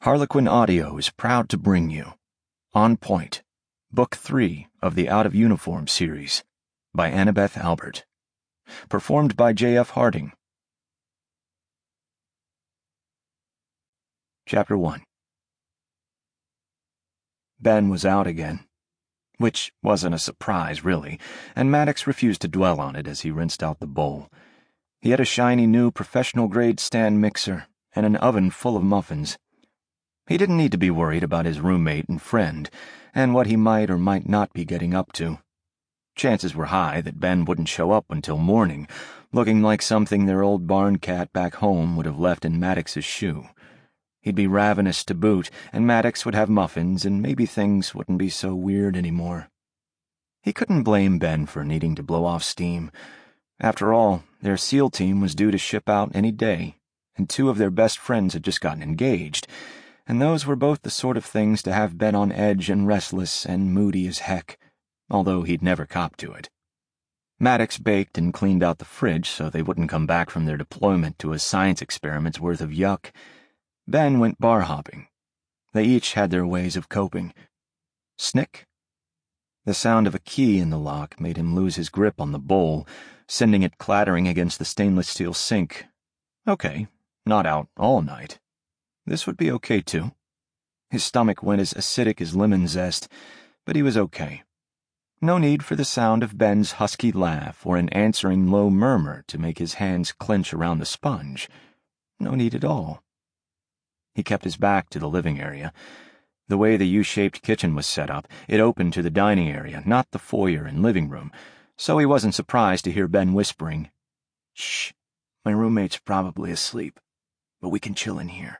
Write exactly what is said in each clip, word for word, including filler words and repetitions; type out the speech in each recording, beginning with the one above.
Harlequin Audio is proud to bring you On Point, Book three of the Out of Uniform series by Annabeth Albert. Performed by J F Harding. Chapter one. Ben was out again, which wasn't a surprise, really, and Maddox refused to dwell on it as he rinsed out the bowl. He had a shiny new professional-grade stand mixer and an oven full of muffins. He didn't need to be worried about his roommate and friend, and what he might or might not be getting up to. Chances were high that Ben wouldn't show up until morning, looking like something their old barn cat back home would have left in Maddox's shoe. He'd be ravenous to boot, and Maddox would have muffins, and maybe things wouldn't be so weird anymore. He couldn't blame Ben for needing to blow off steam. After all, their SEAL team was due to ship out any day, and two of their best friends had just gotten engaged, and those were both the sort of things to have Ben on edge and restless and moody as heck, although he'd never copped to it. Maddox baked and cleaned out the fridge so they wouldn't come back from their deployment to a science experiment's worth of yuck. Ben went bar hopping. They each had their ways of coping. Snick? The sound of a key in the lock made him lose his grip on the bowl, sending it clattering against the stainless steel sink. Okay, not out all night. This would be okay, too. His stomach went as acidic as lemon zest, but he was okay. No need for the sound of Ben's husky laugh or an answering low murmur to make his hands clench around the sponge. No need at all. He kept his back to the living area. The way the U-shaped kitchen was set up, it opened to the dining area, not the foyer and living room, so he wasn't surprised to hear Ben whispering, "Shh, my roommate's probably asleep, but we can chill in here."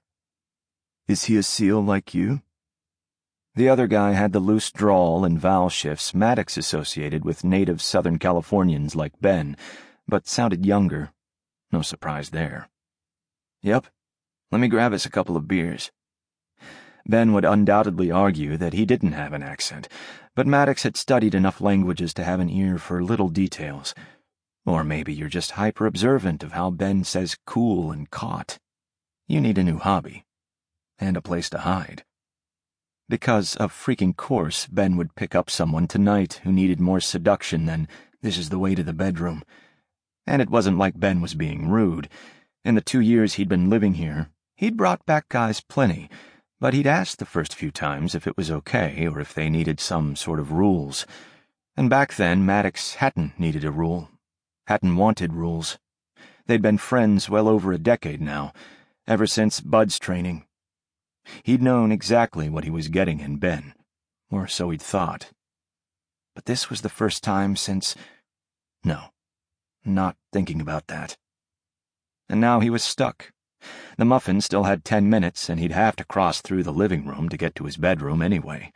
"Is he a SEAL like you?" The other guy had the loose drawl and vowel shifts Maddox associated with native Southern Californians like Ben, but sounded younger. No surprise there. "Yep. Let me grab us a couple of beers." Ben would undoubtedly argue that he didn't have an accent, but Maddox had studied enough languages to have an ear for little details. Or maybe you're just hyper-observant of how Ben says cool and caught. You need a new hobby. And a place to hide. Because, of freaking course, Ben would pick up someone tonight who needed more seduction than "this is the way to the bedroom." And it wasn't like Ben was being rude. In the two years he'd been living here, he'd brought back guys plenty, but he'd asked the first few times if it was okay or if they needed some sort of rules. And back then, Maddox hadn't needed a rule. Hadn't wanted rules. They'd been friends well over a decade now, ever since Bud's training. He'd known exactly what he was getting in Ben, or so he'd thought. But this was the first time since... No, not thinking about that. And now he was stuck. The muffin still had ten minutes, and he'd have to cross through the living room to get to his bedroom anyway.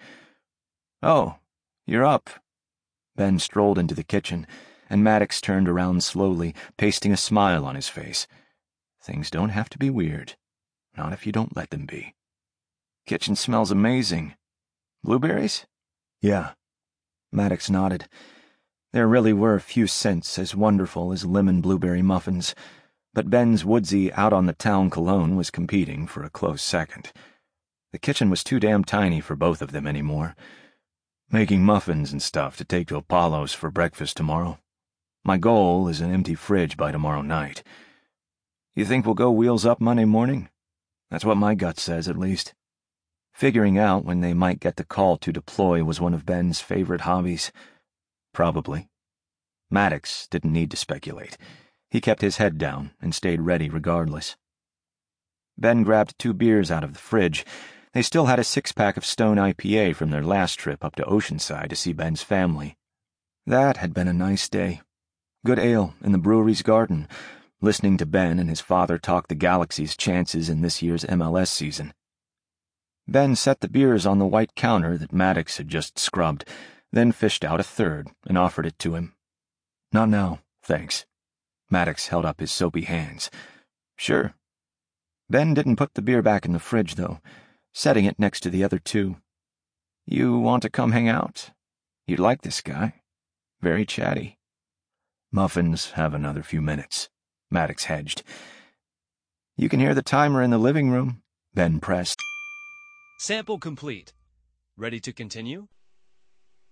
"Oh, you're up." Ben strolled into the kitchen, and Maddox turned around slowly, pasting a smile on his face. Things don't have to be weird. Not if you don't let them be. "Kitchen smells amazing. Blueberries?" "Yeah." Maddox nodded. There really were few scents as wonderful as lemon blueberry muffins, but Ben's woodsy out-on-the-town cologne was competing for a close second. The kitchen was too damn tiny for both of them anymore. "Making muffins and stuff to take to Apollo's for breakfast tomorrow. My goal is an empty fridge by tomorrow night. You think we'll go wheels up Monday morning? That's what my gut says, at least." Figuring out when they might get the call to deploy was one of Ben's favorite hobbies. Probably. Maddox didn't need to speculate. He kept his head down and stayed ready regardless. Ben grabbed two beers out of the fridge. They still had a six-pack of Stone I P A from their last trip up to Oceanside to see Ben's family. That had been a nice day. Good ale in the brewery's garden, listening to Ben and his father talk the Galaxy's chances in this year's M L S season. Ben set the beers on the white counter that Maddox had just scrubbed, then fished out a third and offered it to him. "Not now, thanks." Maddox held up his soapy hands. "Sure." Ben didn't put the beer back in the fridge, though, setting it next to the other two. "You want to come hang out? You'd like this guy. Very chatty." "Muffins have another few minutes," Maddox hedged. "You can hear the timer in the living room," Ben pressed. Sample complete. Ready to continue?